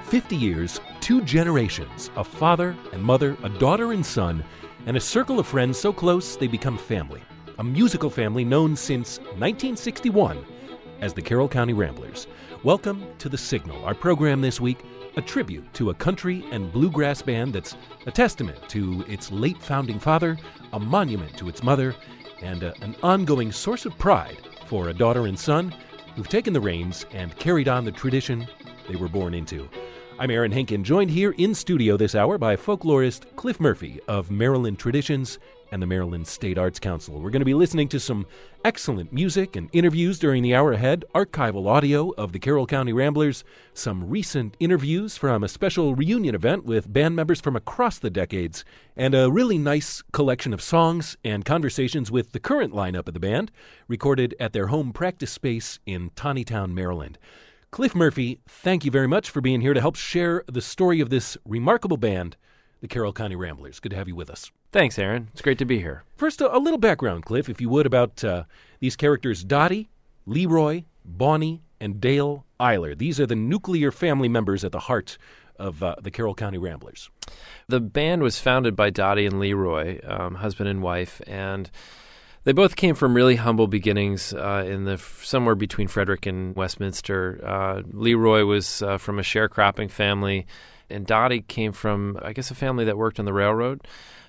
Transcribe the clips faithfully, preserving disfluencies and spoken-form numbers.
fifty years, two generations, a father and mother, a daughter and son, and a circle of friends so close they become family. A musical family known since nineteen sixty-one as the Carroll County Ramblers. Welcome to The Signal, our program this week, a tribute to a country and bluegrass band that's a testament to its late founding father, a monument to its mother, and a, an ongoing source of pride for a daughter and son who've taken the reins and carried on the tradition they were born into. I'm Aaron Henkin, joined here in studio this hour by folklorist Cliff Murphy of Maryland Traditions and the Maryland State Arts Council. We're going to be listening to some excellent music and interviews during the hour ahead, archival audio of the Carroll County Ramblers, some recent interviews from a special reunion event with band members from across the decades, and a really nice collection of songs and conversations with the current lineup of the band, recorded at their home practice space in Taneytown, Maryland. Cliff Murphy, thank you very much for being here to help share the story of this remarkable band, the Carroll County Ramblers. Good to have you with us. Thanks, Aaron. It's great to be here. First, a, a little background, Cliff, if you would, about uh, these characters, Dottie, Leroy, Bonnie, and Dale Eiler. These are the nuclear family members at the heart of uh, the Carroll County Ramblers. The band was founded by Dottie and Leroy, um, husband and wife, and they both came from really humble beginnings uh, in the somewhere between Frederick and Westminster. Uh, Leroy was uh, from a sharecropping family, and Dottie came from, I guess, a family that worked on the railroad.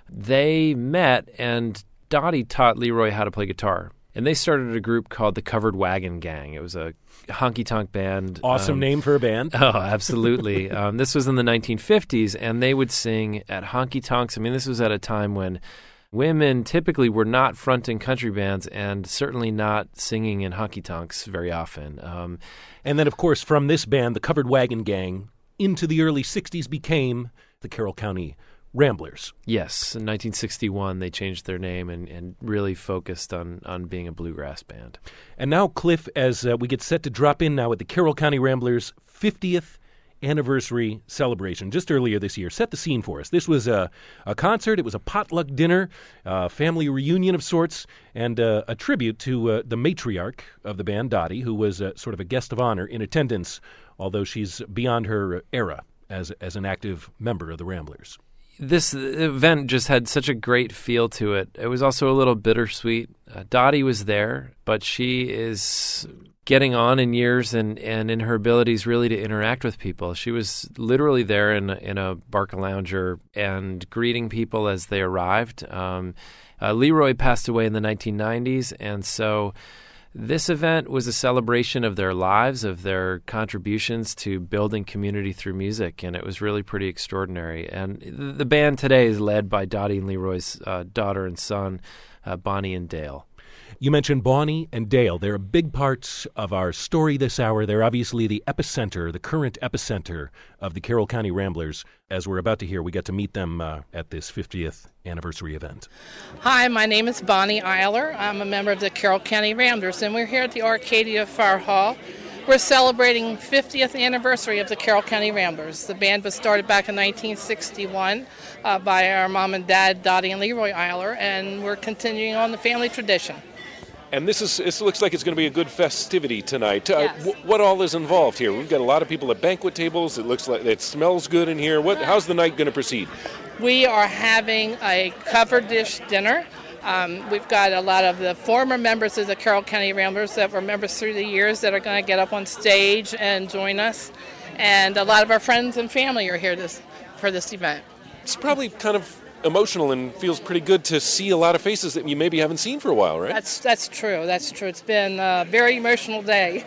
They met, and Dottie taught Leroy how to play guitar. And they started a group called the Covered Wagon Gang. It was a honky-tonk band. Awesome um, name for a band. Oh, absolutely. um, this was in the nineteen fifties, and they would sing at honky-tonks. I mean, this was at a time when women typically were not fronting country bands and certainly not singing in honky-tonks very often. Um, and then, of course, from this band, the Covered Wagon Gang, into the early sixties became the Carroll County Ramblers. Yes, in nineteen sixty-one they changed their name and, and really focused on, on being a bluegrass band. And now, Cliff, as uh, we get set to drop in now at the Carroll County Ramblers' fiftieth anniversary celebration just earlier this year. Set the scene for us. This was a, a concert. It was a potluck dinner, a family reunion of sorts, and uh, a tribute to uh, the matriarch of the band, Dottie, who was uh, sort of a guest of honor in attendance, although she's beyond her era as as an active member of the Ramblers. This event just had such a great feel to it. It was also a little bittersweet. Uh, Dottie was there, but she is getting on in years and, and in her abilities really to interact with people. She was literally there in a, in a Barcalounger and greeting people as they arrived. Um, uh, Leroy passed away in the nineteen nineties, and so this event was a celebration of their lives, of their contributions to building community through music, and it was really pretty extraordinary. And the band today is led by Dottie and Leroy's uh, daughter and son, uh, Bonnie and Dale. You mentioned Bonnie and Dale. They're a big part of our story this hour. They're obviously the epicenter, the current epicenter of the Carroll County Ramblers. As we're about to hear, we got to meet them uh, at this fiftieth anniversary event. Hi, my name is Bonnie Eiler. I'm a member of the Carroll County Ramblers, and we're here at the Arcadia Fire Hall. We're celebrating fiftieth anniversary of the Carroll County Ramblers. The band was started back in nineteen sixty-one uh, by our mom and dad, Dottie and Leroy Eiler, and we're continuing on the family tradition. And this is this looks like it's going to be a good festivity tonight. Uh, Yes. w- what all is involved here? We've got a lot of people at banquet tables. It looks like it smells good in here. What? How's the night going to proceed? We are having a covered dish dinner. Um, we've got a lot of the former members of the Carroll County Ramblers that were members through the years that are going to get up on stage and join us. And a lot of our friends and family are here this for this event. It's probably kind of emotional and feels pretty good to see a lot of faces that you maybe haven't seen for a while, right? That's that's true. That's true. It's been a very emotional day.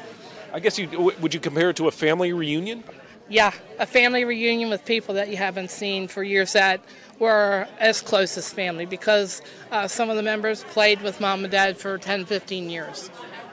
I guess you w- would you compare it to a family reunion? Yeah, a family reunion with people that you haven't seen for years that were as close as family because uh, some of the members played with mom and dad for ten, fifteen years.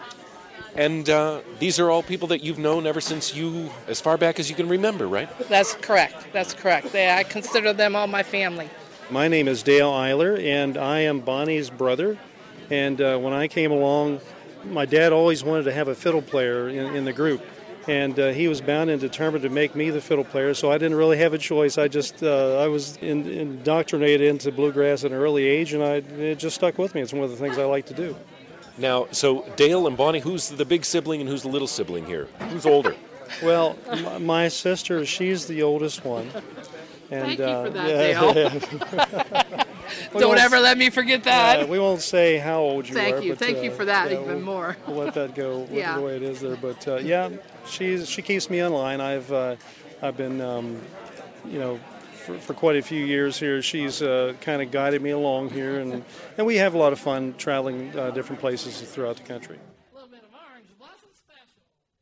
And uh, these are all people that you've known ever since you, as far back as you can remember, right? That's correct. That's correct. They, I consider them all my family. My name is Dale Eiler, and I am Bonnie's brother. And uh, when I came along, my dad always wanted to have a fiddle player in, in the group. And uh, he was bound and determined to make me the fiddle player, so I didn't really have a choice. I just, uh, I was in, indoctrinated into bluegrass at an early age, and I, it just stuck with me. It's one of the things I like to do. Now, so Dale and Bonnie, who's the big sibling and who's the little sibling here? Who's older? Well, m- my sister, she's the oldest one. And, Thank you uh, for that, yeah, Dale. We Don't won't- ever let me forget that. Uh, we won't say how old you Thank are. you. But, Thank uh, you for that yeah, even we'll, more. We'll let that go with Yeah. the way it is there. But uh, yeah, she's she keeps me in line. I've uh, I've been um, you know for, for quite a few years here. She's uh, kind of guided me along here, and and we have a lot of fun traveling uh, different places throughout the country. A little bit of orange blossom special.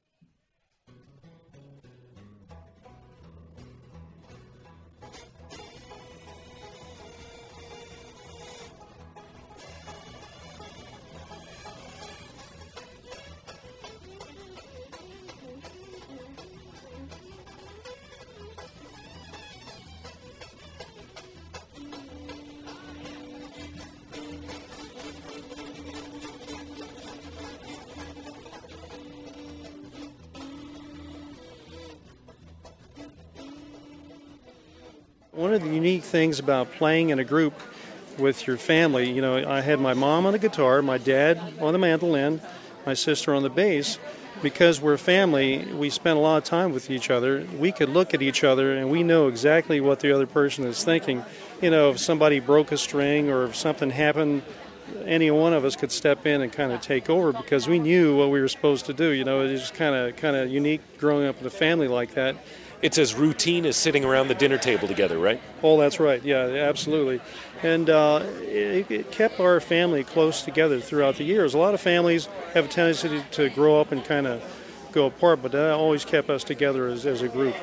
One of the unique things about playing in a group with your family, you know, I had my mom on the guitar, my dad on the mandolin, my sister on the bass. Because we're family, we spend a lot of time with each other. We could look at each other and we know exactly what the other person is thinking. You know, if somebody broke a string or if something happened, any one of us could step in and kind of take over because we knew what we were supposed to do. You know, it is kind of kind of unique growing up in a family like that. It's as routine as sitting around the dinner table together, right? Oh, that's right. Yeah, absolutely. And uh, it, it kept our family close together throughout the years. A lot of families have a tendency to, to grow up and kind of go apart, but that always kept us together as, as a group.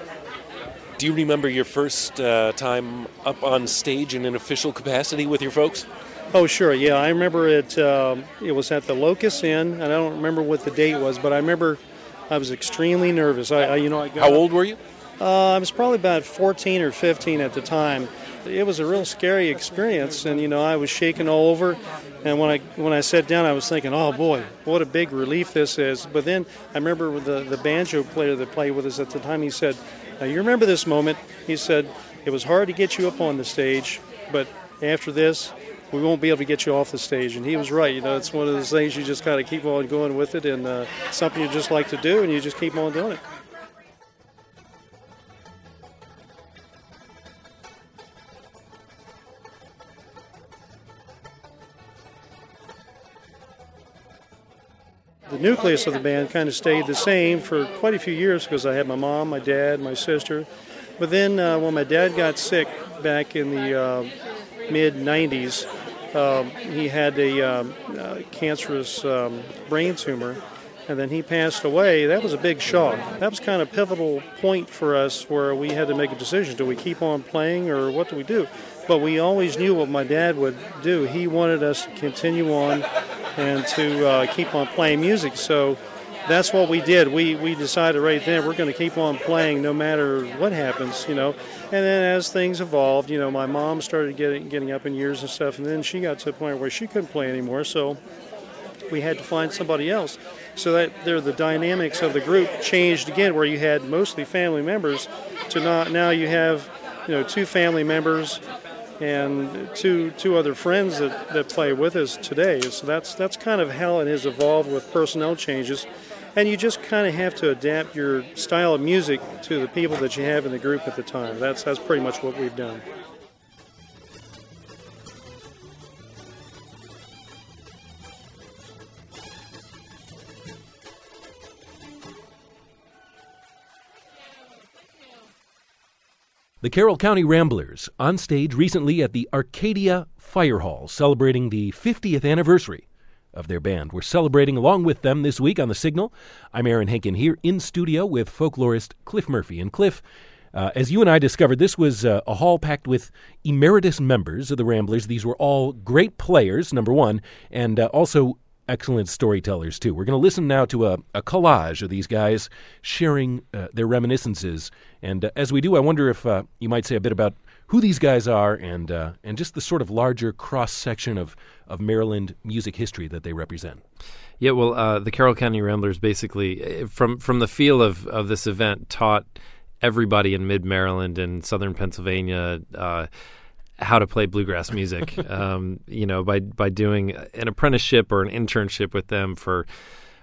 Do you remember your first uh, time up on stage in an official capacity with your folks? Oh, sure. Yeah, I remember it. Um, it was at the Locust Inn, and I don't remember what the date was, but I remember I was extremely nervous. I, I you know, I got How old were you? Uh, I was probably about fourteen or fifteen at the time. It was a real scary experience, and you know I was shaking all over. And when I when I sat down, I was thinking, "Oh boy, what a big relief this is." But then I remember the the banjo player that played with us at the time. He said, "Now you remember this moment?" He said, "It was hard to get you up on the stage, but after this, we won't be able to get you off the stage." And he was right. You know, it's one of those things you just got to keep on going with it, and uh, something you just like to do, and you just keep on doing it. The nucleus of the band kind of stayed the same for quite a few years because I had my mom, my dad, my sister. But then uh, when my dad got sick back in the uh, mid nineties, um, he had a um, uh, cancerous um, brain tumor, and then he passed away. That was a big shock. That was kind of a pivotal point for us where we had to make a decision. Do we keep on playing or what do we do? But we always knew what my dad would do. He wanted us to continue on and to uh, keep on playing music. So that's what we did. We we decided right then we're going to keep on playing no matter what happens, you know. And then as things evolved, you know, my mom started getting getting up in years and stuff, and then she got to the point where she couldn't play anymore. So we had to find somebody else. So that there, the dynamics of the group changed again, where you had mostly family members to not now you have, you know, two family members and two two other friends that, that play with us today. So that's that's kind of how it has evolved with personnel changes. And you just kind of have to adapt your style of music to the people that you have in the group at the time. That's that's pretty much what we've done. The Carroll County Ramblers, on stage recently at the Arcadia Fire Hall, celebrating the fiftieth anniversary of their band. We're celebrating along with them this week on The Signal. I'm Aaron Henkin here in studio with folklorist Cliff Murphy. And Cliff, uh, as you and I discovered, this was uh, a hall packed with emeritus members of the Ramblers. These were all great players, number one, and uh, also excellent storytellers, too. We're going to listen now to a, a collage of these guys sharing uh, their reminiscences. And uh, as we do, I wonder if uh, you might say a bit about who these guys are and uh, and just the sort of larger cross-section of, of Maryland music history that they represent. Yeah, well, uh, the Carroll County Ramblers basically, from from the feel of, of this event, taught everybody in mid-Maryland and southern Pennsylvania uh, how to play bluegrass music, um, you know, by by doing an apprenticeship or an internship with them for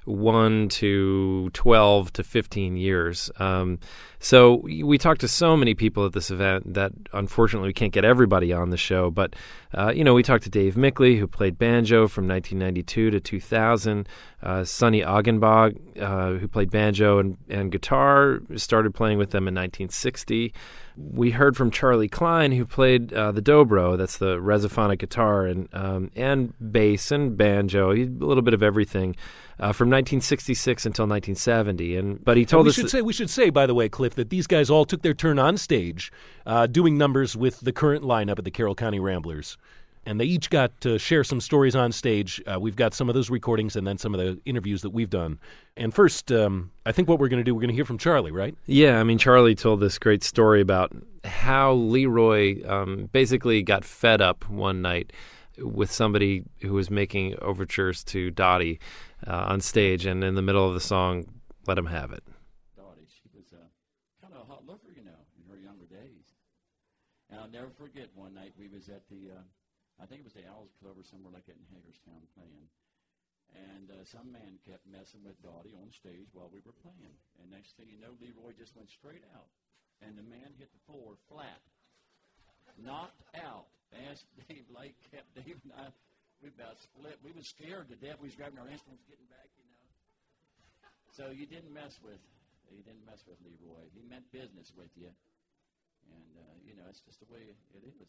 one to twelve to fifteen years. Um, so we talked to so many people at this event that unfortunately we can't get everybody on the show. But, uh, you know, we talked to Dave Mickley, who played banjo from nineteen ninety-two to two thousand. Uh, Sonny Augenbach, uh, who played banjo and, and guitar, started playing with them in nineteen sixty. We heard from Charlie Klein, who played uh, the dobro, that's the resophonic guitar, and um, and bass and banjo, a little bit of everything, uh, from nineteen sixty-six until nineteen seventy. And but he told we us should that, say we should say, by the way, Cliff, that these guys all took their turn on stage, uh, doing numbers with the current lineup at the Carroll County Ramblers. And they each got to share some stories on stage. Uh, we've got some of those recordings and then some of the interviews that we've done. And first, um, I think what we're going to do, we're going to hear from Charlie, right? Yeah, I mean, Charlie told this great story about how Leroy um, basically got fed up one night with somebody who was making overtures to Dottie uh, on stage, and in the middle of the song, let him have it. Dottie, she was uh, kind of a hot looker, you know, in her younger days. And I'll never forget one night we was at the... Uh, I think it was the Owls Club or somewhere like that in Hagerstown playing. And uh, some man kept messing with Dottie on stage while we were playing. And next thing you know, Leroy just went straight out. And the man hit the floor flat. Knocked out. Asked Dave Lake, kept Dave and I, we about split. We was scared to death. We was grabbing our instruments, getting back, you know. So you didn't mess with, you didn't mess with Leroy. He meant business with you. And, uh, you know, it's just the way it is.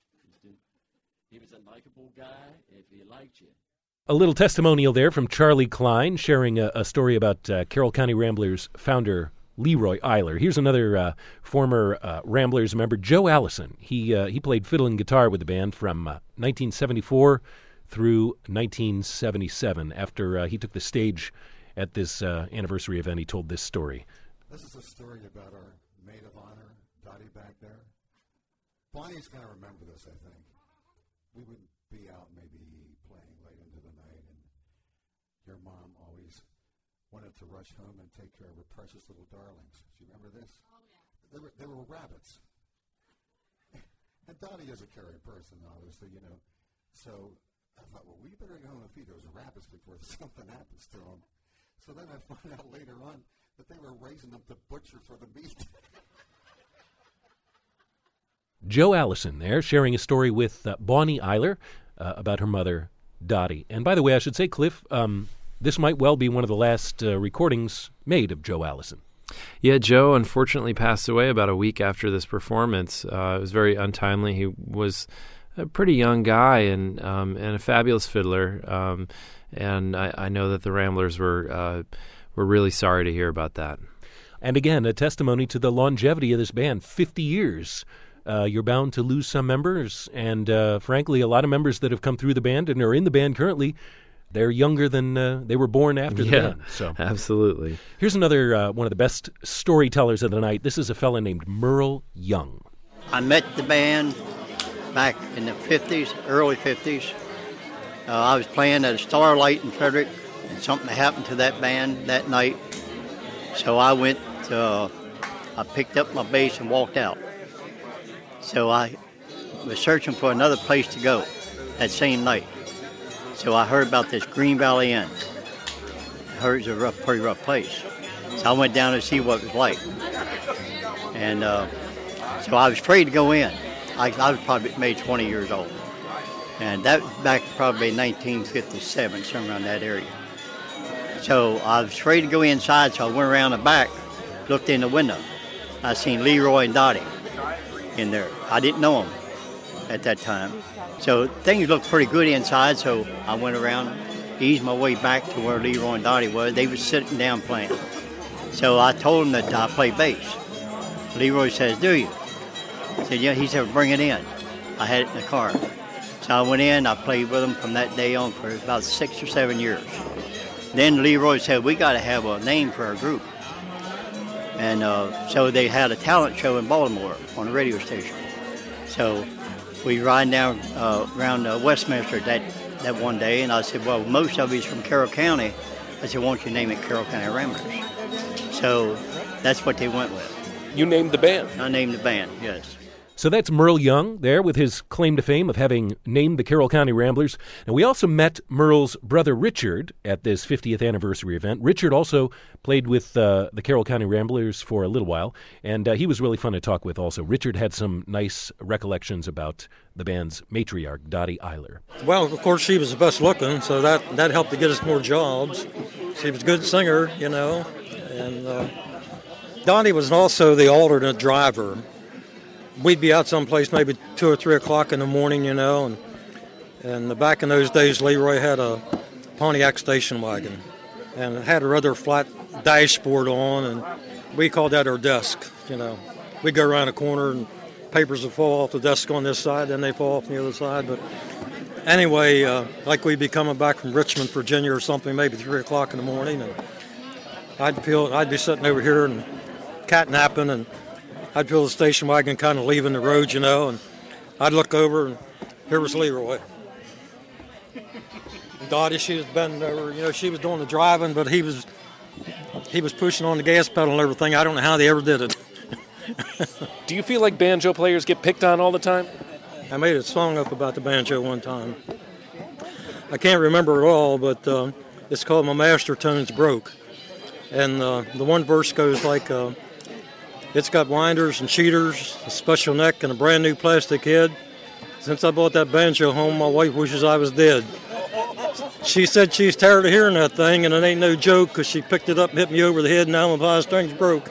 He was a likable guy if he liked you. A little testimonial there from Charlie Klein, sharing a, a story about uh, Carroll County Ramblers founder Leroy Eiler. Here's another uh, former uh, Ramblers member, Joe Allison. He uh, he played fiddle and guitar with the band from uh, nineteen seventy-four through nineteen seventy-seven. After uh, he took the stage at this uh, anniversary event, he told this story. This is a story about our maid of honor, Dottie, back there. Bonnie's going to remember this, I think. We would be out maybe playing late into the night, and your mom always wanted to rush home and take care of her precious little darlings. Do you remember this? Oh, yeah. They were, they were rabbits. And Dottie is a caring person, obviously, you know. So I thought, well, we better go home and feed those rabbits before something happens to them. So then I find out later on that they were raising them to butcher for the meat. Joe Allison there, sharing a story with uh, Bonnie Eiler uh, about her mother, Dottie. And by the way, I should say, Cliff, um, this might well be one of the last uh, recordings made of Joe Allison. Yeah, Joe unfortunately passed away about a week after this performance. Uh, it was very untimely. He was a pretty young guy and um, and a fabulous fiddler. Um, and I, I know that the Ramblers were uh, were really sorry to hear about that. And again, a testimony to the longevity of this band, fifty years. Uh, you're bound to lose some members, and uh, frankly, a lot of members that have come through the band and are in the band currently, they're younger than uh, they were born after the yeah, band. So absolutely. Here's another uh, one of the best storytellers of the night. This is a fella named Merle Young. I met the band back in the fifties, early fifties. Uh, I was playing at a Starlight in Frederick, and something happened to that band that night. So I went, to, uh, I picked up my bass and walked out. So I was searching for another place to go that same night. So I heard about this Green Valley Inn. I heard it was a rough, pretty rough place. So I went down to see what it was like. And uh, so I was afraid to go in. I, I was probably maybe twenty years old. And that was back probably nineteen fifty-seven, somewhere around that area. So I was afraid to go inside, so I went around the back, looked in the window. I seen Leroy and Dottie in there. I didn't know them at that time. So things looked pretty good inside, so I went around, eased my way back to where Leroy and Dottie was. They were sitting down playing. So I told them that I play bass. Leroy says, do you? I said, yeah. He said, bring it in. I had it in the car. So I went in, I played with them from that day on for about six or seven years. Then Leroy said, we got to have a name for our group. And uh, so they had a talent show in Baltimore on a radio station. So we riding down uh, around uh, Westminster that, that one day, and I said, well, most of it's from Carroll County. I said, why don't you name it Carroll County Ramblers? So that's what they went with. You named the band. I named the band, yes. So that's Merle Young there with his claim to fame of having named the Carroll County Ramblers. And we also met Merle's brother Richard at this fiftieth anniversary event. Richard also played with uh, the Carroll County Ramblers for a little while, and uh, he was really fun to talk with also. Richard had some nice recollections about the band's matriarch, Dottie Eiler. Well, of course, she was the best looking, so that, that helped to get us more jobs. She was a good singer, you know, and uh, Dottie was also the alternate driver. We'd be out someplace maybe two or three o'clock in the morning, you know, and and back in those days, Leroy had a Pontiac station wagon, and it had a rather flat dashboard on, and we called that our desk, you know. We'd go around a corner, and papers would fall off the desk on this side, then they fall off on the other side. But anyway, uh, like we'd be coming back from Richmond, Virginia, or something, maybe three o'clock in the morning, and I'd feel I'd be sitting over here and cat-napping, and I'd feel the station wagon kind of leaving the road, you know, and I'd look over, and here was Leroy. Dottie, she was bending over, you know, she was doing the driving, but he was he was pushing on the gas pedal and everything. I don't know how they ever did it. Do you feel like banjo players get picked on all the time? I made a song up about the banjo one time. I can't remember it all, but uh, it's called My Master Tones Broke. And uh, the one verse goes like, uh, it's got winders and cheaters, a special neck, and a brand new plastic head. Since I bought that banjo home, my wife wishes I was dead. She said she's tired of hearing that thing, and it ain't no joke, because she picked it up and hit me over the head, and now my five strings broke.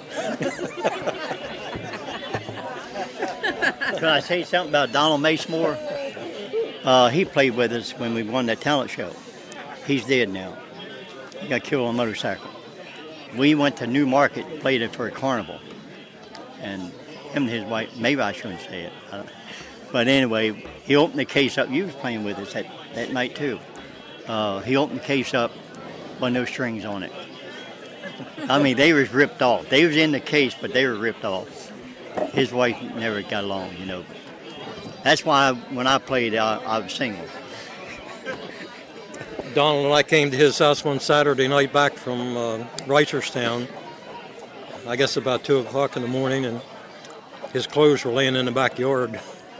Can I say something about Donald Macemore? Uh, he played with us when we won that talent show. He's dead now. He got killed on a motorcycle. We went to New Market, played it for a carnival. And him and his wife, maybe I shouldn't say it. I don't, but anyway, he opened the case up. You was playing with us that, that night too. Uh, he opened the case up, with no strings on it. I mean, they was ripped off. They was in the case, but they were ripped off. His wife never got along, you know. That's why when I played, I, I was single. Donald and I came to his house one Saturday night back from uh, Reisterstown, I guess about two o'clock in the morning, and his clothes were laying in the backyard.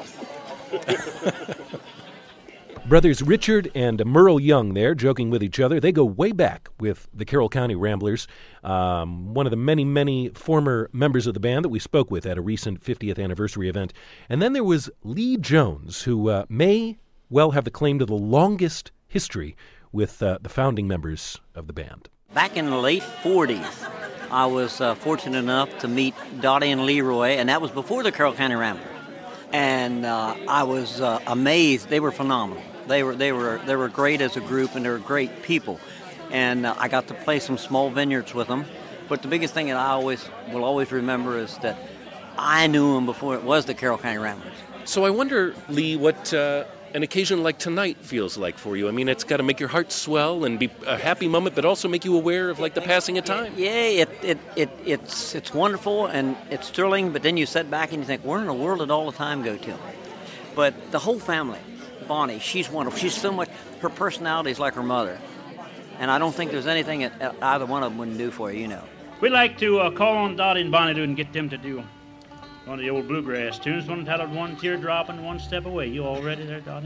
Brothers Richard and Merle Young there joking with each other. They go way back with the Carroll County Ramblers, um, one of the many, many former members of the band that we spoke with at a recent fiftieth anniversary event. And then there was Lee Jones, who uh, may well have the claim to the longest history with uh, the founding members of the band. Back in the late forties, I was uh, fortunate enough to meet Dottie and Leroy, and that was before the Carroll County Ramblers. And uh, I was uh, amazed. They were phenomenal. They were they were they were great as a group, and they were great people. And uh, I got to play some small vineyards with them. But the biggest thing that I always will always remember is that I knew them before it was the Carroll County Ramblers. So I wonder, Lee, what uh, an occasion like tonight feels like for you. I mean, it's got to make your heart swell and be a happy moment, but also make you aware of like the passing of time. Yeah, it it, it it's it's wonderful and it's thrilling. But then you sit back and you think, where in the world did all the time go to? But the whole family. Bonnie, she's wonderful. She's so much, her personality is like her mother. And I don't think there's anything that either one of them wouldn't do for you, you know. We'd like to uh, call on Dottie and Bonnie and get them to do one of the old bluegrass tunes, one titled One Teardrop and One Step Away. You all ready there, Dottie?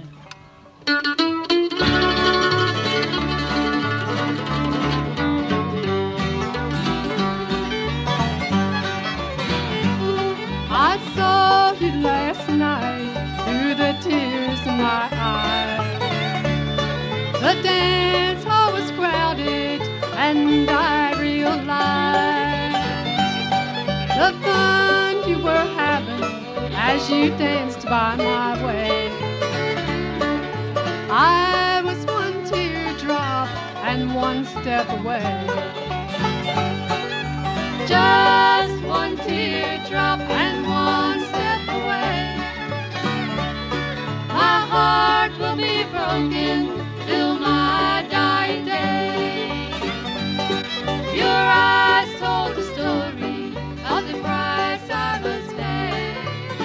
I saw you last night through the tears in my eyes. The dance hall was crowded and I realized the fun you were having as you danced by my way. I was one teardrop and one step away. Just one teardrop and one step away. My heart will be broken till my dying day. Your eyes told the story of the price I must pay.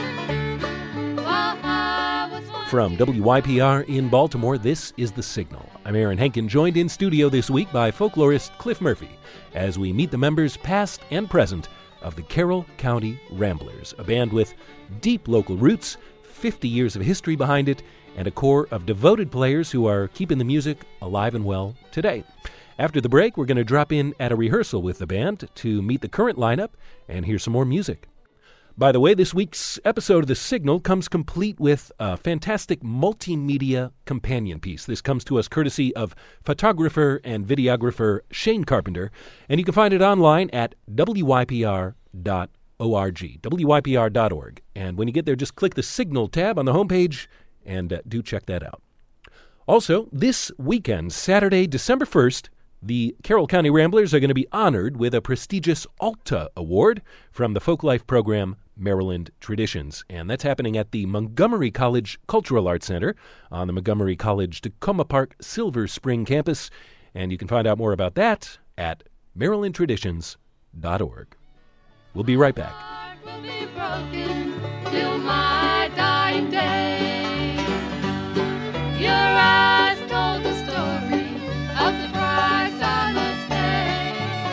While I was one From W Y P R in Baltimore, this is The Signal. I'm Aaron Henkin, joined in studio this week by folklorist Cliff Murphy, as we meet the members past and present of the Carroll County Ramblers, a band with deep local roots, fifty years of history behind it, and a core of devoted players who are keeping the music alive and well today. After the break, we're going to drop in at a rehearsal with the band to meet the current lineup and hear some more music. By the way, this week's episode of The Signal comes complete with a fantastic multimedia companion piece. This comes to us courtesy of photographer and videographer Shane Carpenter, and you can find it online at w y p r dot org, w y p r dot org. And when you get there, just click the Signal tab on the homepage, and uh, do check that out. Also, this weekend, Saturday, December first, the Carroll County Ramblers are going to be honored with a prestigious Alta Award from the Folklife program Maryland Traditions, and that's happening at the Montgomery College Cultural Arts Center on the Montgomery College Tacoma Park Silver Spring campus, and you can find out more about that at maryland traditions dot org. We'll be right back. Will be broken till my dying day. Your eyes told the story of the price I must pay.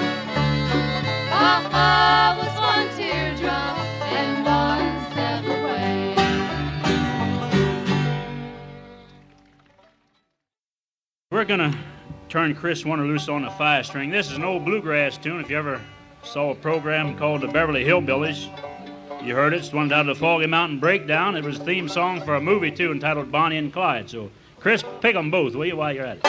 I was one teardrop and one step away. We're gonna turn Chris Warner loose on the five string. This is an old bluegrass tune. If you ever saw a program called the Beverly Hillbillies, you heard it. It's one out of the Foggy Mountain Breakdown. It was a theme song for a movie too entitled Bonnie and Clyde. So Chris, pick them both, will you, while you're at it?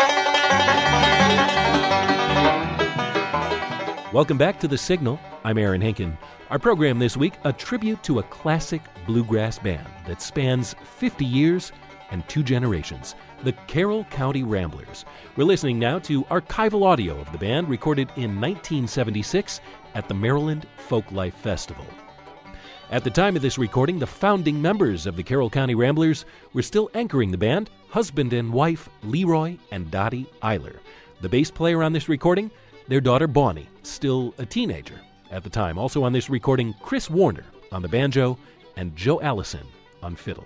Welcome back to The Signal. I'm Aaron Henkin. Our program this week, a tribute to a classic bluegrass band that spans fifty years and two generations, the Carroll County Ramblers. We're listening now to archival audio of the band recorded in nineteen seventy-six at the Maryland Folklife Festival. At the time of this recording, the founding members of the Carroll County Ramblers were still anchoring the band, husband and wife Leroy and Dottie Eiler. The bass player on this recording, their daughter Bonnie, still a teenager at the time. Also on this recording, Chris Warner on the banjo and Joe Allison on fiddle.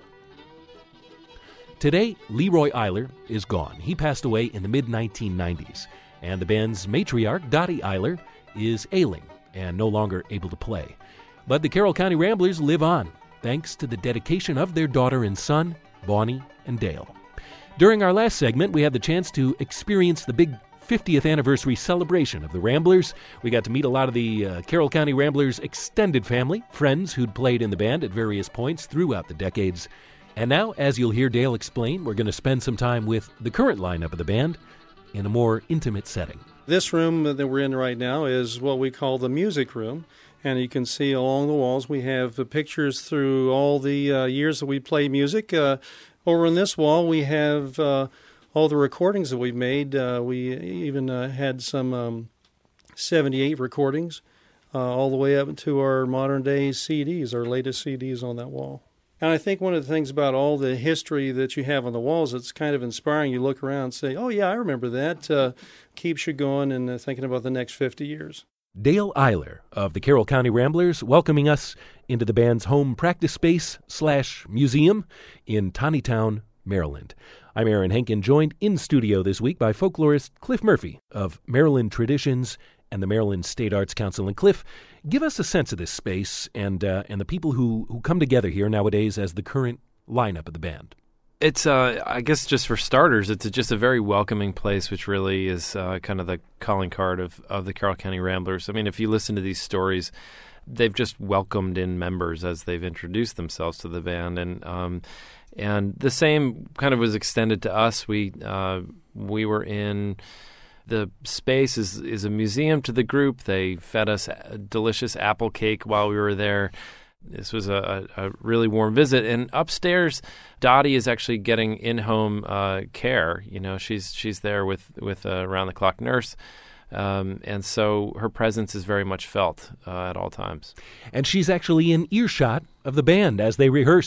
Today, Leroy Eiler is gone. He passed away in the mid nineteen nineties, and the band's matriarch, Dottie Eiler, is ailing and no longer able to play. But the Carroll County Ramblers live on, thanks to the dedication of their daughter and son, Bonnie and Dale. During our last segment, we had the chance to experience the big fiftieth anniversary celebration of the Ramblers. We got to meet a lot of the uh, Carroll County Ramblers' extended family, friends who'd played in the band at various points throughout the decades. And now, as you'll hear Dale explain, we're going to spend some time with the current lineup of the band in a more intimate setting. This room that we're in right now is what we call the music room. And you can see along the walls we have pictures through all the uh, years that we play music. Uh, over on this wall we have uh, all the recordings that we've made. Uh, we even uh, had some um, seventy-eight recordings uh, all the way up to our modern day C Ds, our latest C Ds on that wall. And I think one of the things about all the history that you have on the walls, it's kind of inspiring. You look around and say, oh yeah, I remember that. Uh, keeps you going and uh, thinking about the next fifty years. Dale Eiler of the Carroll County Ramblers welcoming us into the band's home practice space slash museum in Taneytown, Maryland. I'm Aaron Henkin, joined in studio this week by folklorist Cliff Murphy of Maryland Traditions and the Maryland State Arts Council. And Cliff, give us a sense of this space and uh, and the people who, who come together here nowadays as the current lineup of the band. It's, uh, I guess, just for starters, it's a, just a very welcoming place, which really is uh, kind of the calling card of, of the Carroll County Ramblers. I mean, if you listen to these stories, they've just welcomed in members as they've introduced themselves to the band, and um, and the same kind of was extended to us. We uh, we were in the space is is a museum to the group. They fed us a delicious apple cake while we were there. This was a, a really warm visit. And upstairs, Dottie is actually getting in-home uh, care. You know, she's she's there with, with a around-the-clock nurse. Um, and so her presence is very much felt uh, at all times. And she's actually in earshot of the band as they rehearse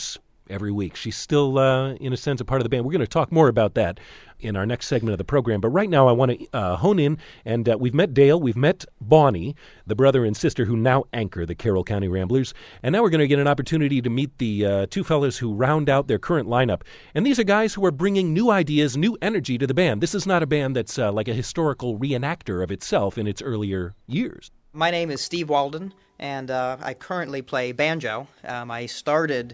every week. She's still, uh, in a sense, a part of the band. We're going to talk more about that in our next segment of the program. But right now I want to uh, hone in, and uh, we've met Dale, we've met Bonnie, the brother and sister who now anchor the Carroll County Ramblers, and now we're going to get an opportunity to meet the uh, two fellas who round out their current lineup. And these are guys who are bringing new ideas, new energy to the band. This is not a band that's uh, like a historical reenactor of itself in its earlier years. My name is Steve Walden, and uh, I currently play banjo. Um, I started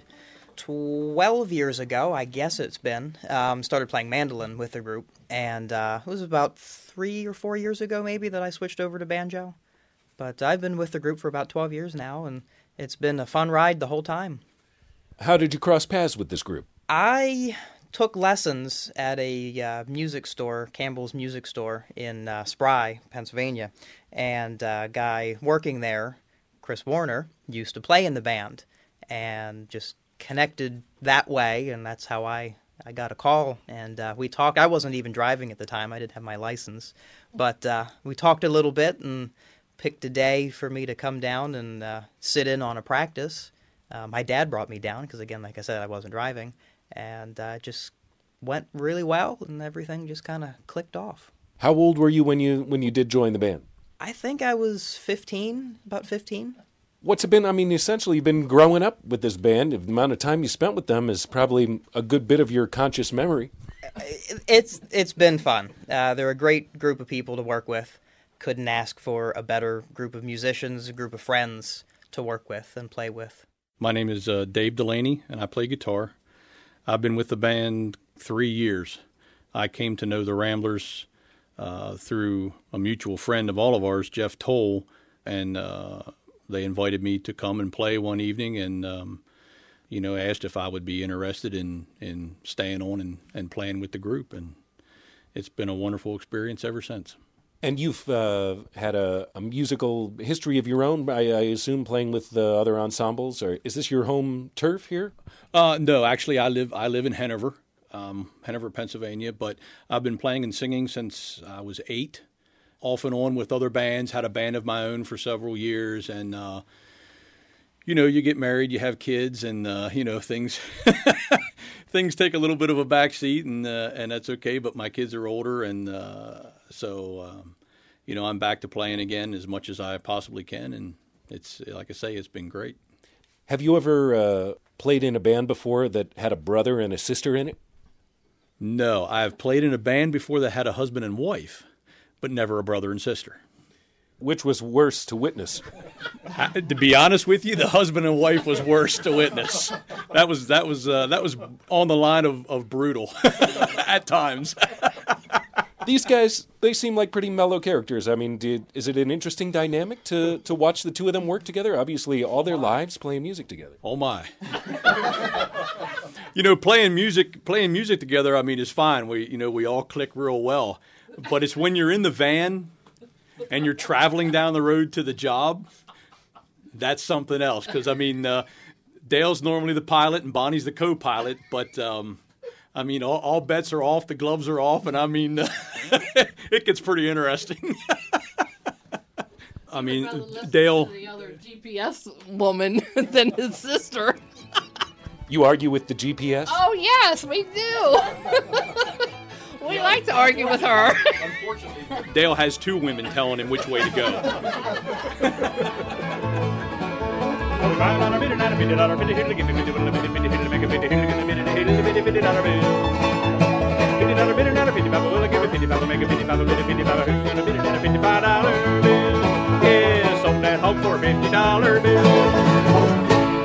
twelve years ago, I guess it's been, um, started playing mandolin with the group, and uh, it was about three or four years ago maybe that I switched over to banjo. But I've been with the group for about twelve years now, and it's been a fun ride the whole time. How did you cross paths with this group? I took lessons at a uh, music store, Campbell's Music Store in uh, Spry, Pennsylvania, and uh, a guy working there, Chris Warner, used to play in the band, and just connected that way, and that's how I, I got a call, and uh, we talked. I wasn't even driving at the time. I didn't have my license, but uh, we talked a little bit and picked a day for me to come down and uh, sit in on a practice. Uh, my dad brought me down because, again, like I said, I wasn't driving, and uh, it just went really well, and everything just kind of clicked off. How old were you when you when you did join the band? I think I was fifteen, about fifteen. What's it been? I mean, essentially, you've been growing up with this band. The amount of time you spent with them is probably a good bit of your conscious memory. It's It's been fun. Uh, they're a great group of people to work with. Couldn't ask for a better group of musicians, a group of friends to work with and play with. My name is uh, Dave Delaney, and I play guitar. I've been with the band three years. I came to know the Ramblers uh, through a mutual friend of all of ours, Jeff Toll, and uh, they invited me to come and play one evening, and um, you know, asked if I would be interested in, in staying on and, and playing with the group, and it's been a wonderful experience ever since. And you've uh, had a, a musical history of your own, I, I assume, playing with the other ensembles, or is this your home turf here? Uh, no, actually, I live I live in Hanover, um, Hanover, Pennsylvania, but I've been playing and singing since I was eight. Off and on with other bands, had a band of my own for several years, and uh, you know, you get married, you have kids, and uh, you know, things things take a little bit of a backseat, and uh, and that's okay. But my kids are older, and uh, so um, you know, I'm back to playing again as much as I possibly can, and it's like I say, it's been great. Have you ever uh, played in a band before that had a brother and a sister in it? No, I've played in a band before that had a husband and wife, but never a brother and sister. Which was worse to witness? I, to be honest with you, the husband and wife was worse to witness. That was that was uh, that was on the line of, of brutal at times. These guys, they seem like pretty mellow characters. I mean, did, is it an interesting dynamic to, to watch the two of them work together? Obviously, all their lives playing music together. Oh my! You know, playing music playing music together, I mean, is fine. We you know we all click real well. But it's when you're in the van and you're traveling down the road to the job, that's something else. Because, I mean, uh, Dale's normally the pilot and Bonnie's the co-pilot. But, um, I mean, all, all bets are off, the gloves are off, and, I mean, uh, it gets pretty interesting. I mean, Dale... The other G P S woman than his sister. You argue with the G P S? Oh, yes, we do. We like to argue with her. Unfortunately, Dale has two women telling him which way to go. Yeah, sold that hog for a fifty dollar bill.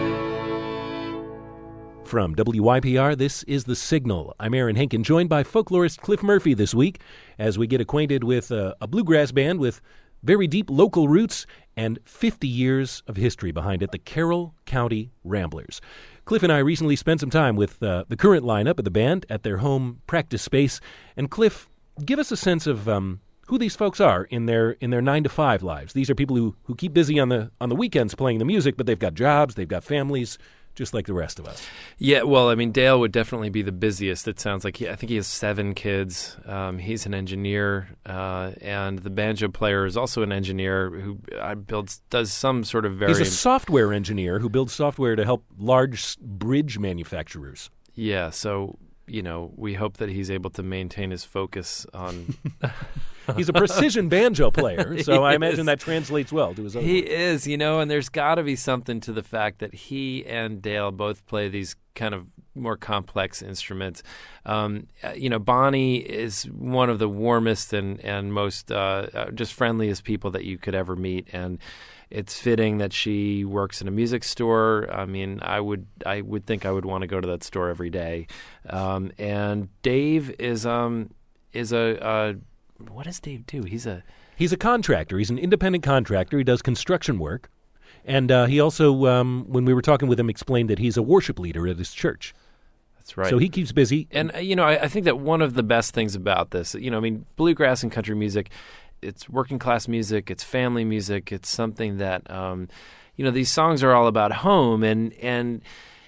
From W Y P R, this is The Signal. I'm Aaron Henkin, joined by folklorist Cliff Murphy this week as we get acquainted with uh, a bluegrass band with very deep local roots and fifty years of history behind it, the Carroll County Ramblers. Cliff and I recently spent some time with uh, the current lineup of the band at their home practice space. And Cliff, give us a sense of um, who these folks are in their in their nine to five lives. These are people who, who keep busy on the on the weekends playing the music, but they've got jobs, they've got families. just like the rest of us. Yeah, well, I mean, Dale would definitely be the busiest. It sounds like he, I think he has seven kids. Um, he's an engineer, uh, and the banjo player is also an engineer who uh, builds does some sort of very. He's a software engineer who builds software to help large bridge manufacturers. Yeah, so you know, we hope that he's able to maintain his focus on. He's a precision banjo player, so I imagine that translates well to his own. He work. is, you know, and there's got to be something to the fact that he and Dale both play these kind of more complex instruments. Um, you know, Bonnie is one of the warmest and, and most uh, uh, just friendliest people that you could ever meet, and it's fitting that she works in a music store. I mean, I would I would think I would want to go to that store every day. Um, and Dave is um is a, a what does Dave do? He's a he's a contractor. He's an independent contractor. He does construction work, and uh, he also, um, when we were talking with him, explained that he's a worship leader at his church. That's right. So he keeps busy. And uh, you know, I, I think that one of the best things about this, you know, I mean, bluegrass and country music, it's working class music, it's family music, it's something that, um, you know, these songs are all about home and and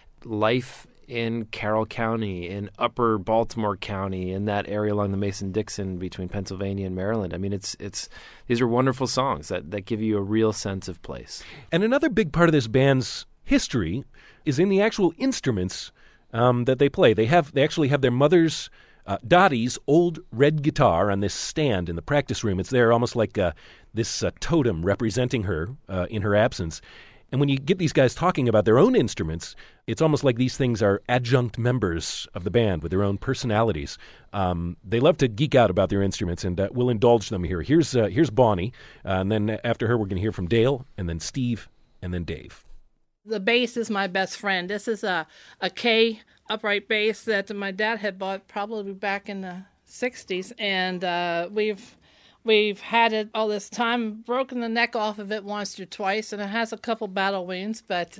life in Carroll County, in upper Baltimore County, in that area along the Mason-Dixon between Pennsylvania and Maryland. I mean, it's it's these are wonderful songs that, that give you a real sense of place. And another big part of this band's history is in the actual instruments um, that they play. They have they actually have their mother's, uh, Dottie's, old red guitar on this stand in the practice room. It's there almost like uh, this uh, totem representing her uh, in her absence. And when you get these guys talking about their own instruments, it's almost like these things are adjunct members of the band with their own personalities. Um, they love to geek out about their instruments, and uh, we'll indulge them here. Here's uh, here's Bonnie, uh, and then after her we're going to hear from Dale, and then Steve, and then Dave. The bass is my best friend. This is a, a K upright bass that my dad had bought probably back in the sixties, and uh, we've... We've had it all this time, broken the neck off of it once or twice, and it has a couple battle wounds, but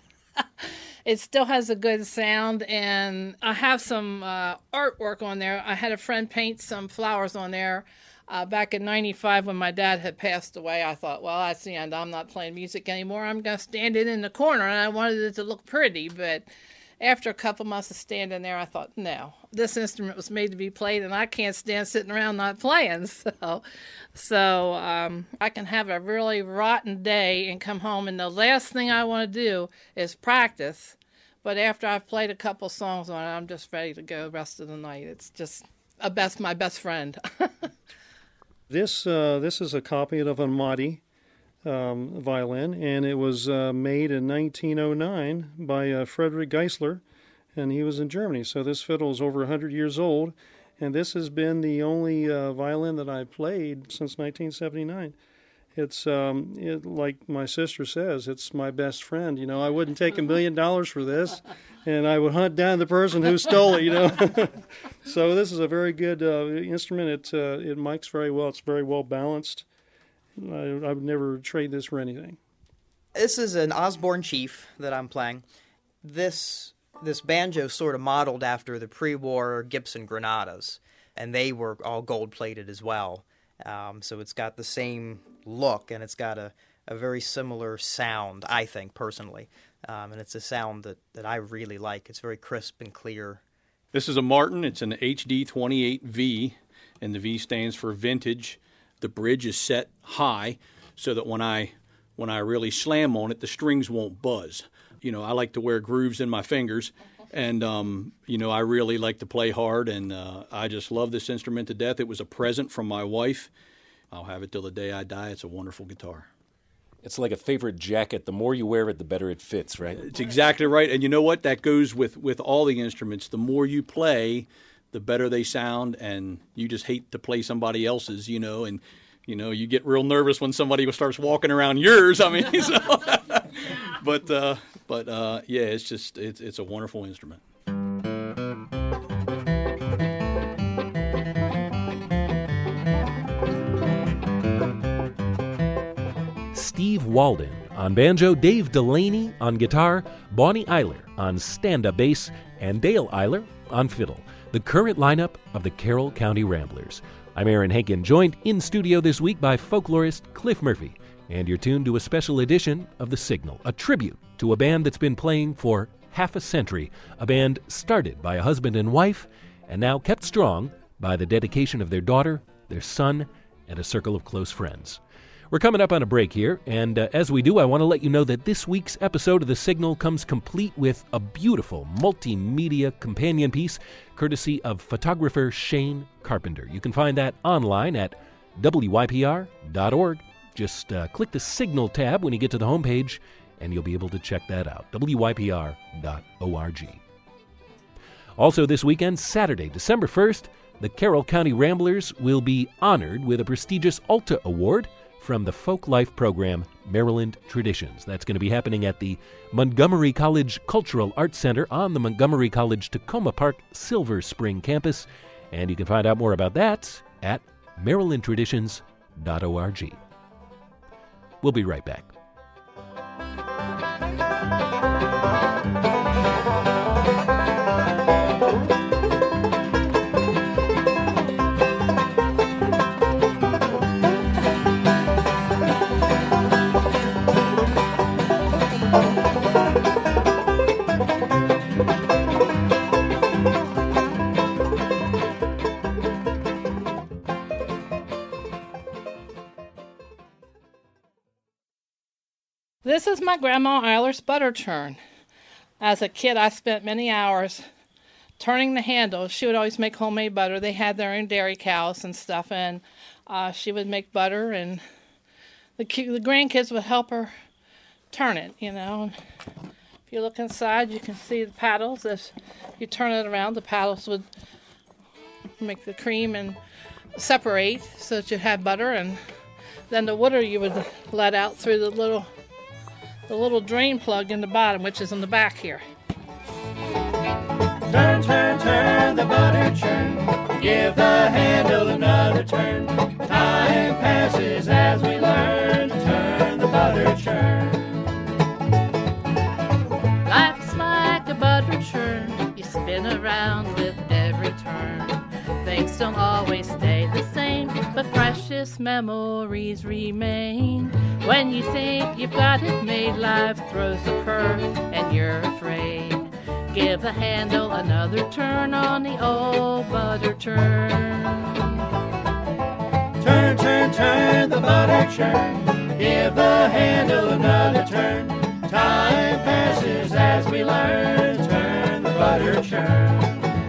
it still has a good sound. And I have some uh, artwork on there. I had a friend paint some flowers on there uh, back in ninety-five when my dad had passed away. I thought, well, that's the end. I'm not playing music anymore. I'm going to stand it in the corner, and I wanted it to look pretty, but after a couple months of standing there, I thought, no, this instrument was made to be played, and I can't stand sitting around not playing. So so um, I can have a really rotten day and come home, and the last thing I want to do is practice. But after I've played a couple songs on it, I'm just ready to go the rest of the night. It's just a best, my best friend. This uh, this is a copy of a Amati Um, violin, and it was uh, made in nineteen oh nine by uh, Frederick Geisler, and he was in Germany. So this fiddle is over one hundred years old, and this has been the only uh, violin that I played since nineteen seventy-nine. It's um, it, like my sister says, it's my best friend. You know, I wouldn't take a million dollars for this, and I would hunt down the person who stole it. You know, so this is a very good uh, instrument. It uh, it mics very well. It's very well balanced. I, I would never trade this for anything. This is an Osborne Chief that I'm playing. This this banjo sort of modeled after the pre-war Gibson Granadas, and they were all gold-plated as well. Um, so it's got the same look, and it's got a, a very similar sound, I think, personally. Um, and it's a sound that, that I really like. It's very crisp and clear. This is a Martin. It's an H D twenty-eight V, and the V stands for vintage. The bridge is set high so that when I when I really slam on it, the strings won't buzz. You know, I like to wear grooves in my fingers, and, um, you know, I really like to play hard, and uh, I just love this instrument to death. It was a present from my wife. I'll have it till the day I die. It's a wonderful guitar. It's like a favorite jacket. The more you wear it, the better it fits, right? It's exactly right. And you know what? That goes with, with all the instruments. The more you play, the better they sound, and you just hate to play somebody else's, you know, and, you know, you get real nervous when somebody starts walking around yours. I mean, so, but, uh, but uh, yeah, it's just, it's, it's a wonderful instrument. Steve Walden on banjo, Dave Delaney on guitar, Bonnie Eiler on stand-up bass, and Dale Eiler on fiddle. The current lineup of the Carroll County Ramblers. I'm Aaron Hankin, joined in studio this week by folklorist Cliff Murphy, and you're tuned to a special edition of The Signal, a tribute to a band that's been playing for half a century, a band started by a husband and wife and now kept strong by the dedication of their daughter, their son, and a circle of close friends. We're coming up on a break here, and uh, as we do, I want to let you know that this week's episode of The Signal comes complete with a beautiful multimedia companion piece courtesy of photographer Shane Carpenter. You can find that online at W Y P R dot org. Just uh, click the Signal tab when you get to the homepage, and you'll be able to check that out, W Y P R dot org. Also this weekend, Saturday, December first, the Carroll County Ramblers will be honored with a prestigious Alta Award from the folk life program Maryland Traditions. That's going to be happening at the Montgomery College Cultural Arts Center on the Montgomery College Tacoma Park Silver Spring campus. And you can find out more about that at maryland traditions dot org. We'll be right back. This is my Grandma Eiler's butter churn. As a kid, I spent many hours turning the handle. She would always make homemade butter. They had their own dairy cows and stuff, and uh, she would make butter, and the, the grandkids would help her turn it, you know. If you look inside, you can see the paddles. As you turn it around, the paddles would make the cream and separate so that you had butter, and then the water you would let out through the little the little drain plug in the bottom, which is in the back here. Turn, turn, turn the butter churn. Give the handle another turn. Time passes as we learn to turn the butter churn. Life's like a butter churn. You spin around with every turn. Things don't always stay the same, but precious memories remain. When you think you've got it made, life throws a curve and you're afraid. Give the handle another turn on the old butter churn. Turn, turn, turn the butter churn. Give the handle another turn. Time passes as we learn to turn the butter churn.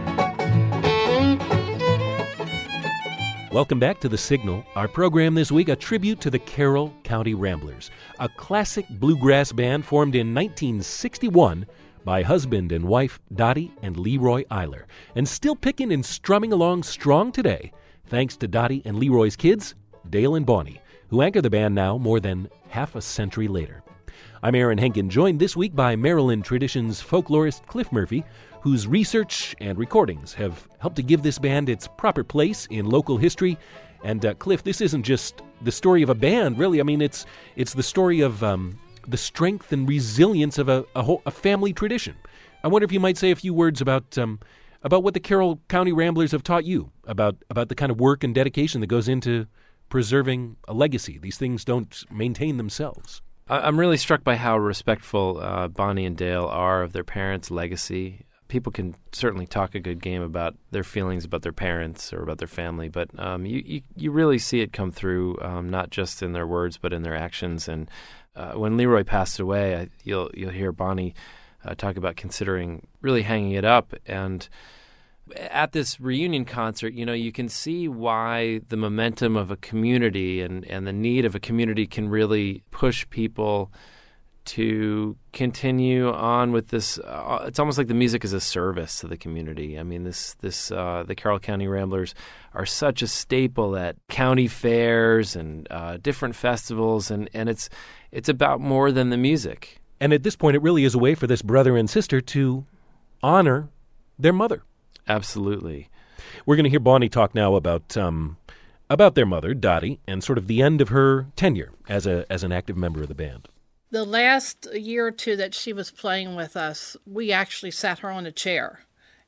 Welcome back to The Signal. Our program this week, a tribute to the Carroll County Ramblers, a classic bluegrass band formed in nineteen sixty-one by husband and wife Dottie and Leroy Eiler, and still picking and strumming along strong today, thanks to Dottie and Leroy's kids, Dale and Bonnie, who anchor the band now more than half a century later. I'm Aaron Henkin, joined this week by Maryland Traditions folklorist Cliff Murphy, whose research and recordings have helped to give this band its proper place in local history. And uh, Cliff, this isn't just the story of a band, really. I mean, it's it's the story of um, the strength and resilience of a, a, whole, a family tradition. I wonder if you might say a few words about um, about what the Carroll County Ramblers have taught you about about the kind of work and dedication that goes into preserving a legacy. These things don't maintain themselves. I'm really struck by how respectful uh, Bonnie and Dale are of their parents' legacy. People can certainly talk a good game about their feelings about their parents or about their family, but um, you, you you really see it come through, um, not just in their words but in their actions. And uh, when Leroy passed away, I, you'll you'll hear Bonnie uh, talk about considering really hanging it up. And at this reunion concert, you know, you can see why the momentum of a community and, and the need of a community can really push people to continue on with this. Uh, it's almost like the music is a service to the community. I mean, this this uh, the Carroll County Ramblers are such a staple at county fairs and uh, different festivals, and, and it's it's about more than the music. And at this point, it really is a way for this brother and sister to honor their mother. Absolutely. We're going to hear Bonnie talk now about um, about their mother, Dottie, and sort of the end of her tenure as a as an active member of the band. The last year or two that she was playing with us, we actually sat her on a chair.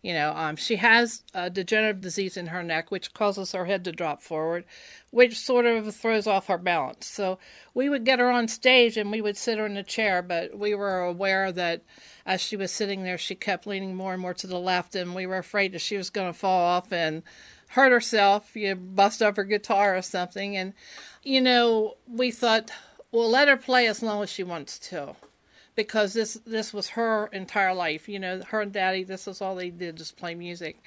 You know, um, she has a degenerative disease in her neck, which causes her head to drop forward, which sort of throws off her balance. So we would get her on stage and we would sit her in a chair, but we were aware that as she was sitting there, she kept leaning more and more to the left, and we were afraid that she was going to fall off and hurt herself, you know, bust up her guitar or something. And, you know, we thought, well, let her play as long as she wants to. Because this this was her entire life. You know, her and Daddy, this is all they did, just play music.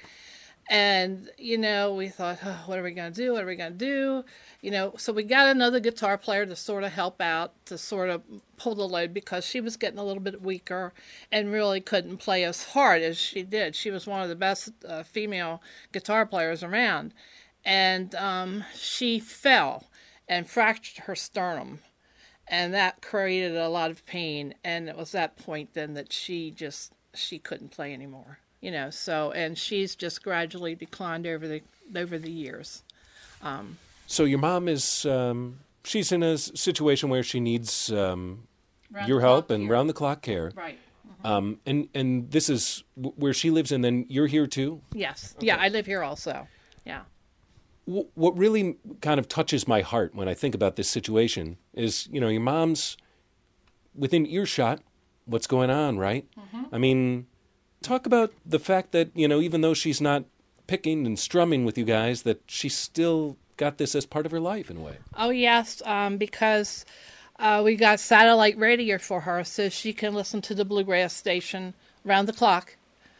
And, you know, we thought, oh, what are we going to do? What are we going to do? You know, so we got another guitar player to sort of help out, to sort of pull the load, because she was getting a little bit weaker and really couldn't play as hard as she did. She was one of the best uh, female guitar players around. And um, she fell and fractured her sternum. And that created a lot of pain. And it was that point then that she just, she couldn't play anymore. You know, so, and she's just gradually declined over the over the years. Um, so your mom is, um, she's in a situation where she needs um, your help and round-the-clock care. Right. Mm-hmm. Um, and, and this is where she lives, and then you're here too? Yes. Okay. Yeah, I live here also. Yeah. What really kind of touches my heart when I think about this situation is, you know, your mom's within earshot. What's going on, right? Mm-hmm. I mean, talk about the fact that, you know, even though she's not picking and strumming with you guys, that she's still got this as part of her life in a way. Oh, yes, um, because uh, we got satellite radio for her so she can listen to the bluegrass station around the clock.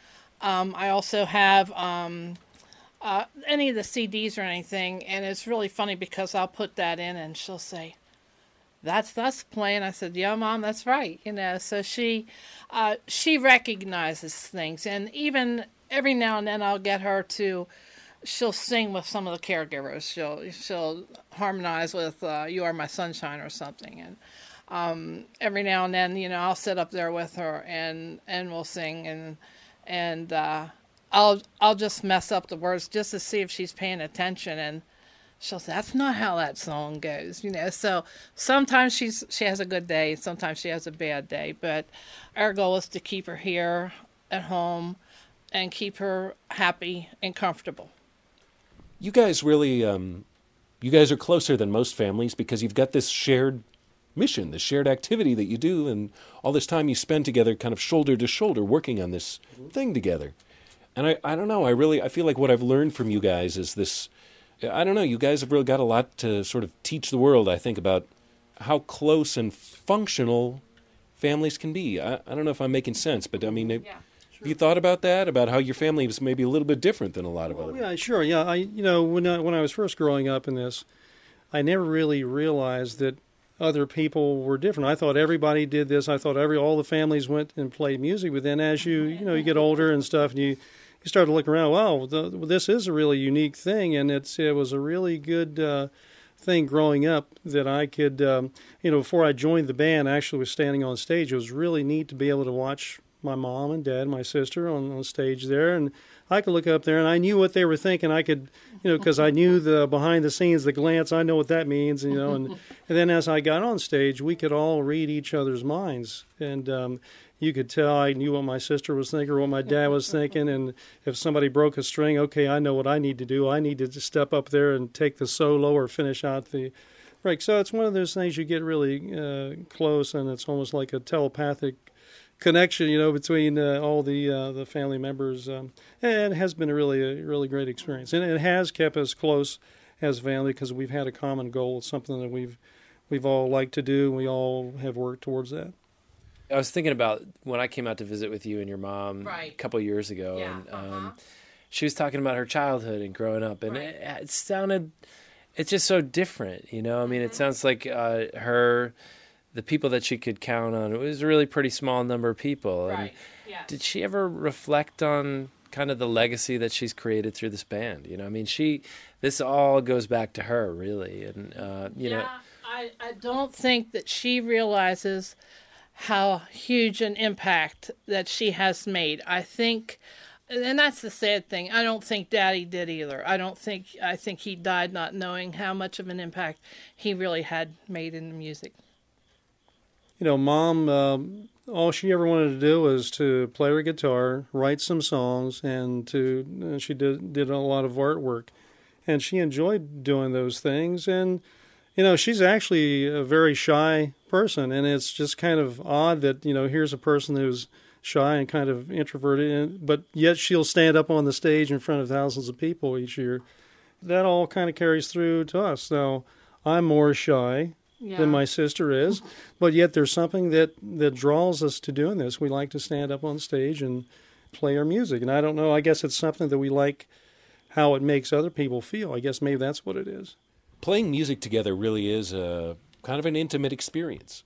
Um, I also have... Um, Uh, any of the C Ds or anything, and it's really funny because I'll put that in and she'll say, that's us playing. I said, yeah, Mom, that's right. You know, so she uh, she recognizes things, and even every now and then I'll get her to, she'll sing with some of the caregivers. She'll she'll harmonize with uh, You Are My Sunshine or something, and um, every now and then, you know, I'll sit up there with her and, and we'll sing, and and uh I'll I'll just mess up the words just to see if she's paying attention, and she'll say, that's not how that song goes, you know. So sometimes she's she has a good day, sometimes she has a bad day, but our goal is to keep her here at home and keep her happy and comfortable. You guys really, um, you guys are closer than most families because you've got this shared mission, this shared activity that you do, and all this time you spend together kind of shoulder to shoulder working on this thing together. And I, I don't know, I really, I feel like what I've learned from you guys is this, I don't know, you guys have really got a lot to sort of teach the world, I think, about how close and functional families can be. I, I don't know if I'm making sense, but I mean, yeah, sure. Have you thought about that, about how your family was maybe a little bit different than a lot of well, other Yeah, sure, yeah. I, you know, when I, when I was first growing up in this, I never really realized that other people were different. I thought everybody did this. I thought every all the families went and played music. But then as you, you know, you get older and stuff, and you, you start to look around, wow, the, this is a really unique thing. And it's it was a really good uh, thing growing up that I could, um, you know, before I joined the band, I actually was standing on stage. It was really neat to be able to watch my mom and dad, my sister on, on stage there. And I could look up there and I knew what they were thinking. I could, you know, because I knew the behind the scenes, the glance, I know what that means, you know. And, and then as I got on stage, we could all read each other's minds. And um, you could tell I knew what my sister was thinking or what my dad was thinking. And if somebody broke a string, okay, I know what I need to do. I need to step up there and take the solo or finish out the break. So it's one of those things you get really uh, close, and it's almost like a telepathic connection, you know, between uh, all the uh, the family members, um, and it has been a really a really great experience, and it has kept us close as family because we've had a common goal. It's something that we've we've all liked to do, and we all have worked towards that. I was thinking about when I came out to visit with you and your mom right. a couple of years ago, yeah, and um, uh-huh. she was talking about her childhood and growing up, and right. it, it sounded, it's just so different, you know. I mean, mm-hmm. it sounds like uh, her. The people that she could count on, it was a really pretty small number of people. Right. And yes. Did she ever reflect on kind of the legacy that she's created through this band? You know, I mean, she, this all goes back to her, really. And, uh, you yeah, know. I, I don't think that she realizes how huge an impact that she has made. I think, and that's the sad thing, I don't think Daddy did either. I don't think, I think he died not knowing how much of an impact he really had made in the music. You know, Mom, um, all she ever wanted to do was to play her guitar, write some songs, and to uh, she did did a lot of artwork, and she enjoyed doing those things. And you know, she's actually a very shy person, and it's just kind of odd that, you know, here's a person who's shy and kind of introverted, but yet she'll stand up on the stage in front of thousands of people each year. That all kind of carries through to us. Now, I'm more shy yeah. than my sister is, but yet there's something that, that draws us to doing this. We like to stand up on stage and play our music, and I don't know, I guess it's something that we like how it makes other people feel. I guess maybe that's what it is. Playing music together really is a kind of an intimate experience.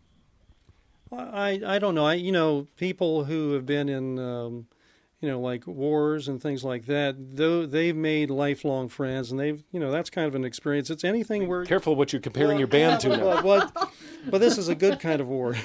I I don't know. I you know people who have been in um, you know like wars and things like that. Though they've made lifelong friends, and they've you know that's kind of an experience. It's anything where careful what you're comparing well, your band to now. But, but, but this is a good kind of war.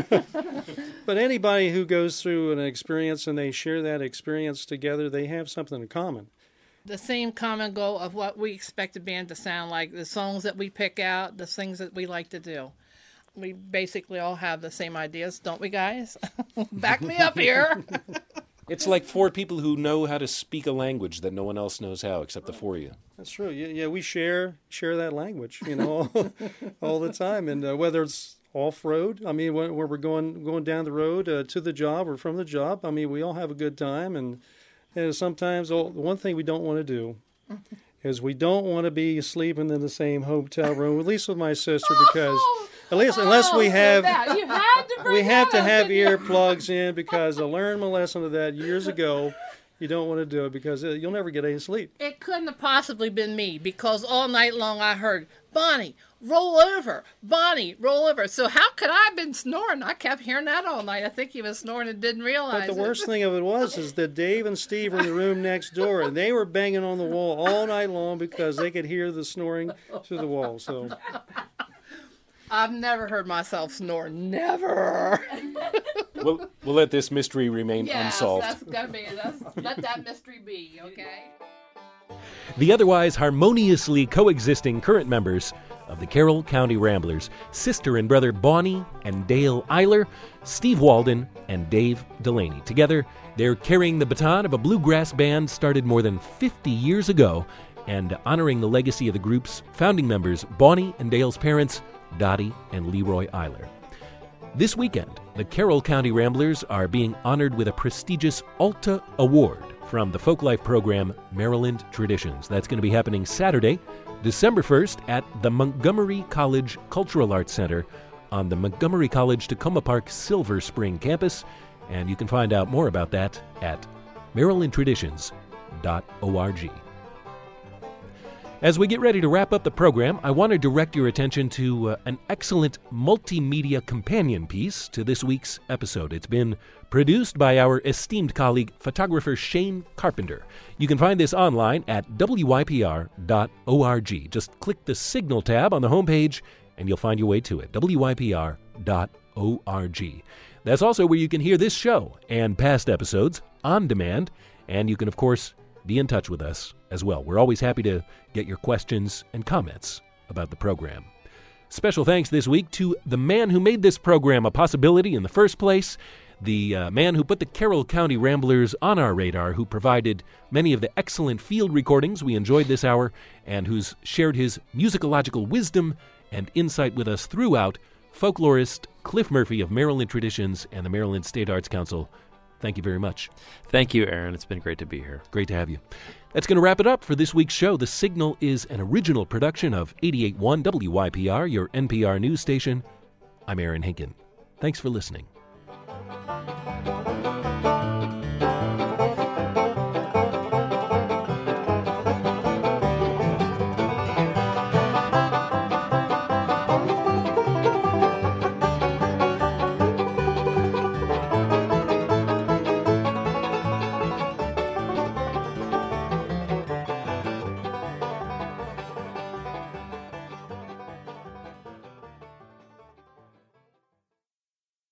But anybody who goes through an experience and they share that experience together, they have something in common. The same common goal of what we expect a band to sound like, the songs that we pick out, the things that we like to do. We basically all have the same ideas, don't we, guys? Back me up here. It's like four people who know how to speak a language that no one else knows how except the four of you. That's true. Yeah, yeah we share share that language, you know, all, all the time. And uh, whether it's off-road, I mean, when, when we're going going down the road uh, to the job or from the job, I mean, we all have a good time. And And sometimes oh, the one thing we don't want to do is we don't want to be sleeping in the same hotel room, at least with my sister, because at least unless we have you had to bring we have to up, have earplugs in, because I learned my lesson of that years ago. You don't want to do it because you'll never get any sleep. It couldn't have possibly been me, because all night long I heard, Bonnie, roll over, Bonnie, roll over. So how could I have been snoring? I kept hearing that all night. I think he was snoring and didn't realize But the it. worst thing of it was is that Dave and Steve were in the room next door, and they were banging on the wall all night long because they could hear the snoring through the wall. So I've never heard myself snore. Never. We'll, we'll let this mystery remain yes, unsolved. That's gotta be, that's, let that mystery be, okay? The otherwise harmoniously coexisting current members of the Carroll County Ramblers, sister and brother Bonnie and Dale Eiler, Steve Walden, and Dave Delaney. Together, they're carrying the baton of a bluegrass band started more than fifty years ago and honoring the legacy of the group's founding members, Bonnie and Dale's parents, Dottie and Leroy Eiler. This weekend, the Carroll County Ramblers are being honored with a prestigious Alta Award from the folklife program Maryland Traditions. That's going to be happening Saturday, December first at the Montgomery College Cultural Arts Center on the Montgomery College Tacoma Park Silver Spring campus, and you can find out more about that at maryland traditions dot org. As we get ready to wrap up the program, I want to direct your attention to uh, an excellent multimedia companion piece to this week's episode. It's been produced by our esteemed colleague, photographer Shane Carpenter. You can find this online at w y p r dot org. Just click the Signal tab on the homepage, and you'll find your way to it, w y p r dot org. That's also where you can hear this show and past episodes on demand, and you can, of course, be in touch with us as well. We're always happy to get your questions and comments about the program. Special thanks this week to the man who made this program a possibility in the first place, the uh, man who put the Carroll County Ramblers on our radar, who provided many of the excellent field recordings we enjoyed this hour, and who's shared his musicological wisdom and insight with us throughout, folklorist Cliff Murphy of Maryland Traditions and the Maryland State Arts Council. Thank you very much. Thank you, Aaron. It's been great to be here. Great to have you. That's going to wrap it up for this week's show. The Signal is an original production of eighty-eight point one W Y P R, your N P R news station. I'm Aaron Hinken. Thanks for listening.